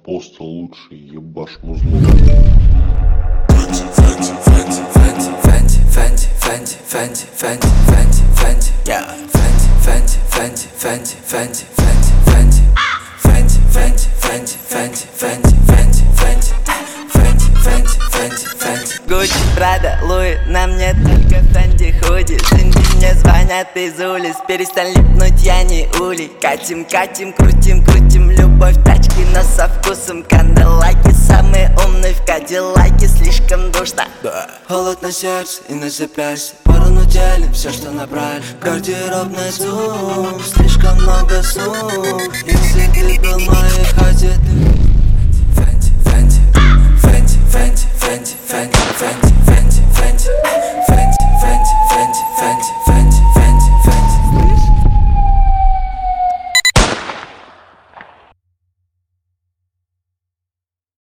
Апостол лучший, ебашь музло. Гуччи, Прада, Луи, на мне только Фенди худи. Синди мне звонят из улиц, перестань липнуть, я не улей. Катим, катим, крутим, крутим, любовь тачки, но со вкусом канделаки. Самый умный в кадиллаке, слишком душно. Холод на сердце и на запястье, пору делим все, что набрали. Гардеробный зум, слишком много сумм. Если ты был в моей хате, ты